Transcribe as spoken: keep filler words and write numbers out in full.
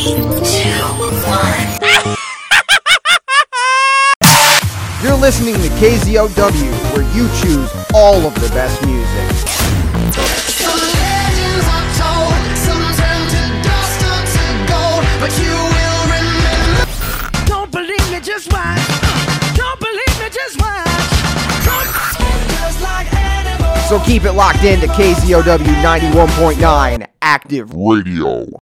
two, one. You're listening to K Z O W, where you choose all of the best music. Some legends are told, some turn to dust or to gold, but you will remember. Don't believe me, just watch. Don't believe me, just watch. Just like animals. So keep it locked in to K Z O W ninety-one point nine Active Radio.